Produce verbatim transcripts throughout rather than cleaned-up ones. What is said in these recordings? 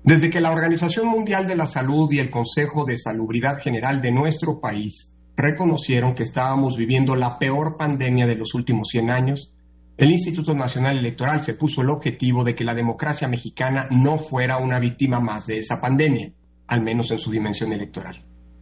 Desde que la Organización Mundial de la Salud y el Consejo de Salubridad General de nuestro país reconocieron que estábamos viviendo la peor pandemia de los últimos cien años, el Instituto Nacional Electoral se puso el objetivo de que la democracia mexicana no fuera una víctima más de esa pandemia, al menos en su dimensión electoral.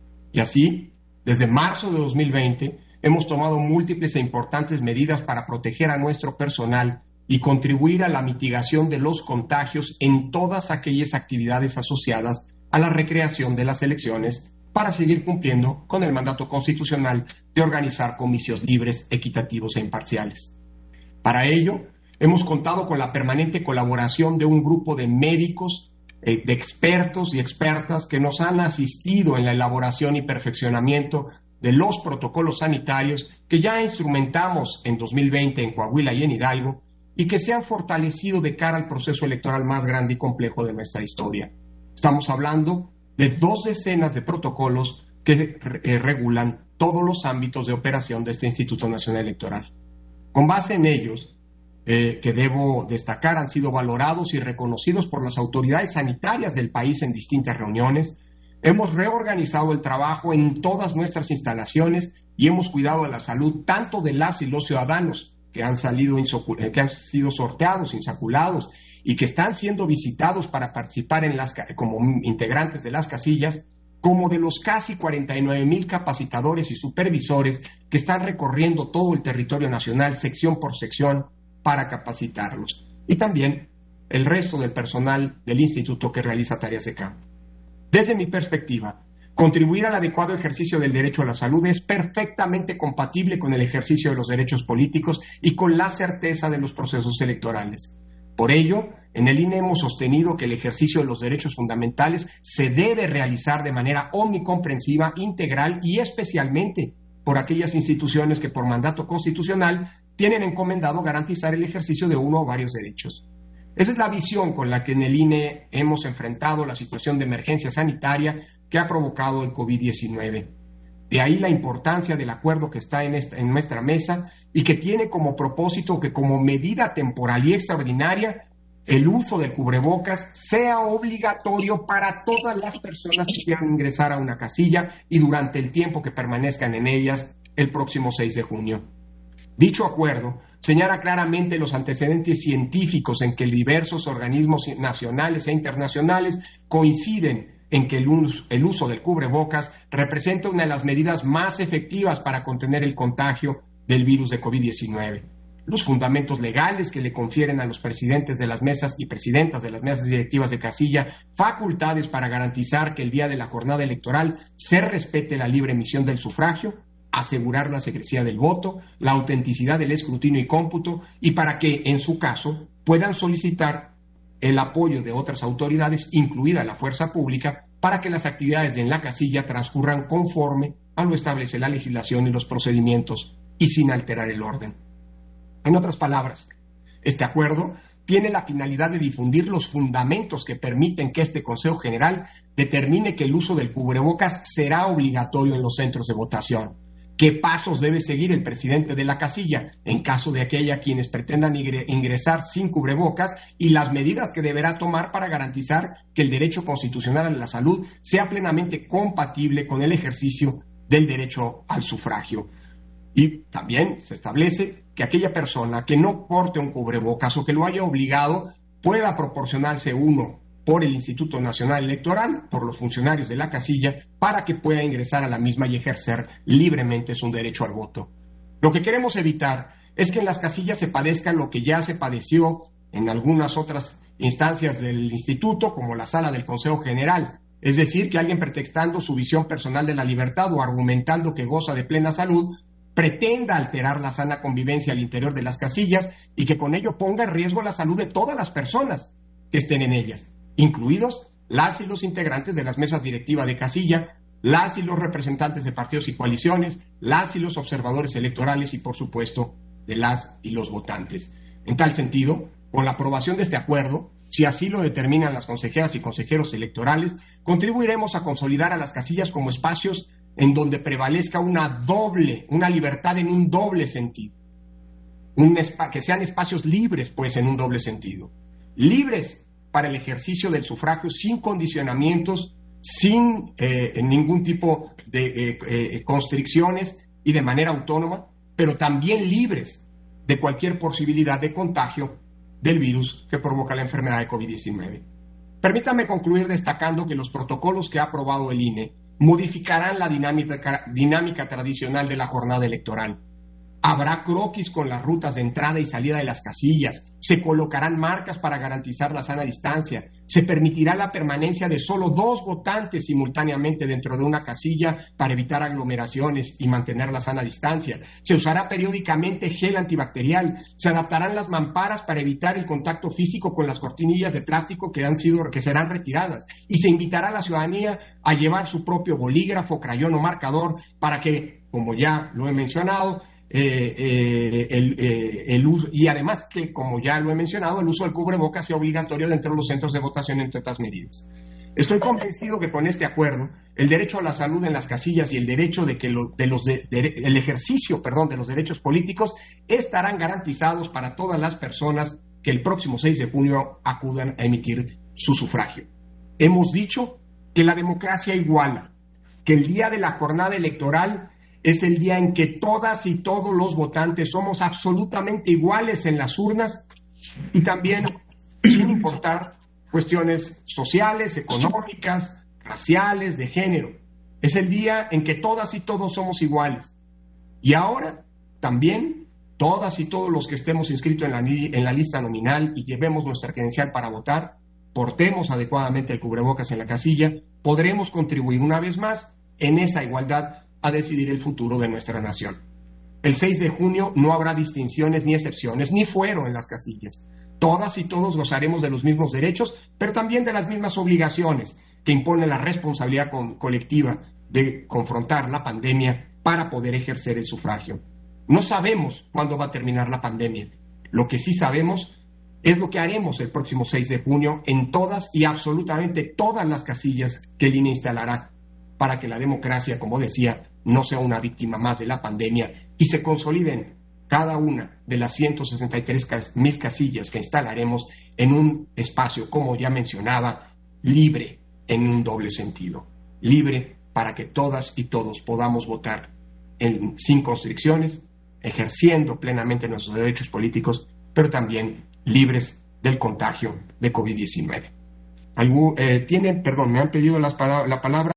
Y así, desde marzo de dos mil veinte, hemos tomado múltiples e importantes medidas para proteger a nuestro personal y contribuir a la mitigación de los contagios en todas aquellas actividades asociadas a la recreación de las elecciones para seguir cumpliendo con el mandato constitucional de organizar comicios libres, equitativos e imparciales. Para ello, hemos contado con la permanente colaboración de un grupo de médicos, eh, de expertos y expertas que nos han asistido en la elaboración y perfeccionamiento de los protocolos sanitarios que ya instrumentamos en dos mil veinte en Coahuila y en Hidalgo y que se han fortalecido de cara al proceso electoral más grande y complejo de nuestra historia. Estamos hablando de dos decenas de protocolos que eh, regulan todos los ámbitos de operación de este Instituto Nacional Electoral. Con base en ellos, eh, que debo destacar, han sido valorados y reconocidos por las autoridades sanitarias del país en distintas reuniones. Hemos reorganizado el trabajo en todas nuestras instalaciones y hemos cuidado de la salud tanto de las y los ciudadanos que han, salido insocu- que han sido sorteados, insaculados y que están siendo visitados para participar en las, como integrantes de las casillas, como de los casi cuarenta y nueve mil capacitadores y supervisores que están recorriendo todo el territorio nacional, sección por sección, para capacitarlos. Y también el resto del personal del instituto que realiza tareas de campo. Desde mi perspectiva, contribuir al adecuado ejercicio del derecho a la salud es perfectamente compatible con el ejercicio de los derechos políticos y con la certeza de los procesos electorales. Por ello, en el I N E hemos sostenido que el ejercicio de los derechos fundamentales se debe realizar de manera omnicomprensiva, integral y especialmente por aquellas instituciones que por mandato constitucional tienen encomendado garantizar el ejercicio de uno o varios derechos. Esa es la visión con la que en el I N E hemos enfrentado la situación de emergencia sanitaria que ha provocado el COVID diecinueve. De ahí la importancia del acuerdo que está en, esta, en nuestra mesa y que tiene como propósito que como medida temporal y extraordinaria el uso del cubrebocas sea obligatorio para todas las personas que quieran ingresar a una casilla y durante el tiempo que permanezcan en ellas el próximo seis de junio. Dicho acuerdo señala claramente los antecedentes científicos en que diversos organismos nacionales e internacionales coinciden en que el uso, el uso del cubrebocas representa una de las medidas más efectivas para contener el contagio del virus de COVID diecinueve. Los fundamentos legales que le confieren a los presidentes de las mesas y presidentas de las mesas directivas de casilla facultades para garantizar que el día de la jornada electoral se respete la libre emisión del sufragio, asegurar la secrecía del voto, la autenticidad del escrutinio y cómputo, y para que, en su caso, puedan solicitar el apoyo de otras autoridades, incluida la fuerza pública, para que las actividades en la casilla transcurran conforme a lo establece la legislación y los procedimientos y sin alterar el orden. En otras palabras, este acuerdo tiene la finalidad de difundir los fundamentos que permiten que este Consejo General determine que el uso del cubrebocas será obligatorio en los centros de votación. ¿Qué pasos debe seguir el presidente de la casilla en caso de aquella quienes pretendan ingresar sin cubrebocas y las medidas que deberá tomar para garantizar que el derecho constitucional a la salud sea plenamente compatible con el ejercicio del derecho al sufragio? Y también se establece que aquella persona que no porte un cubrebocas o que lo haya obligado pueda proporcionarse uno por el Instituto Nacional Electoral, por los funcionarios de la casilla, para que pueda ingresar a la misma y ejercer libremente su derecho al voto. Lo que queremos evitar es que en las casillas se padezca lo que ya se padeció en algunas otras instancias del Instituto, como la sala del Consejo General, es decir, que alguien pretextando su visión personal de la libertad o argumentando que goza de plena salud, pretenda alterar la sana convivencia al interior de las casillas y que con ello ponga en riesgo la salud de todas las personas que estén en ellas, incluidos las y los integrantes de las mesas directivas de casilla, las y los representantes de partidos y coaliciones, las y los observadores electorales y, por supuesto, de las y los votantes. En tal sentido, con la aprobación de este acuerdo, si así lo determinan las consejeras y consejeros electorales, contribuiremos a consolidar a las casillas como espacios en donde prevalezca una doble, una libertad en un doble sentido. Un espa- que sean espacios libres, pues, en un doble sentido. Libres para el ejercicio del sufragio sin condicionamientos, sin eh, ningún tipo de eh, eh, constricciones y de manera autónoma, pero también libres de cualquier posibilidad de contagio del virus que provoca la enfermedad de COVID diecinueve. Permítame concluir destacando que los protocolos que ha aprobado el I N E modificarán la dinámica, dinámica tradicional de la jornada electoral. Habrá croquis con las rutas de entrada y salida de las casillas, se colocarán marcas para garantizar la sana distancia, se permitirá la permanencia de solo dos votantes simultáneamente dentro de una casilla para evitar aglomeraciones y mantener la sana distancia, se usará periódicamente gel antibacterial, se adaptarán las mamparas para evitar el contacto físico con las cortinillas de plástico que, han sido, que serán retiradas, y se invitará a la ciudadanía a llevar su propio bolígrafo, crayón o marcador para que, como ya lo he mencionado, Eh, eh, el, eh, el uso, y además que, como ya lo he mencionado, el uso del cubrebocas sea obligatorio dentro de los centros de votación, entre otras medidas. Estoy convencido que con este acuerdo, el derecho a la salud en las casillas y el derecho de que lo, de los de, de, el ejercicio, perdón, de los derechos políticos estarán garantizados para todas las personas que el próximo seis de junio acudan a emitir su sufragio. Hemos dicho que la democracia iguala, que el día de la jornada electoral es el día en que todas y todos los votantes somos absolutamente iguales en las urnas y también sin importar cuestiones sociales, económicas, raciales, de género. Es el día en que todas y todos somos iguales. Y ahora también todas y todos los que estemos inscritos en la, en la lista nominal y llevemos nuestra credencial para votar, portemos adecuadamente el cubrebocas en la casilla, podremos contribuir una vez más en esa igualdad a decidir el futuro de nuestra nación. El seis de junio no habrá distinciones ni excepciones, ni fuero en las casillas. Todas y todos gozaremos de los mismos derechos, pero también de las mismas obligaciones que impone la responsabilidad con, colectiva de confrontar la pandemia para poder ejercer el sufragio. No sabemos cuándo va a terminar la pandemia. Lo que sí sabemos es lo que haremos el próximo seis de junio en todas y absolutamente todas las casillas que el I N E instalará para que la democracia, como decía, no sea una víctima más de la pandemia y se consoliden cada una de las ciento sesenta y tres mil casillas que instalaremos en un espacio, como ya mencionaba, libre en un doble sentido. Libre para que todas y todos podamos votar en, sin constricciones, ejerciendo plenamente nuestros derechos políticos, pero también libres del contagio de COVID diecinueve. Algún, eh, tienen, perdón, me han pedido las, la palabra.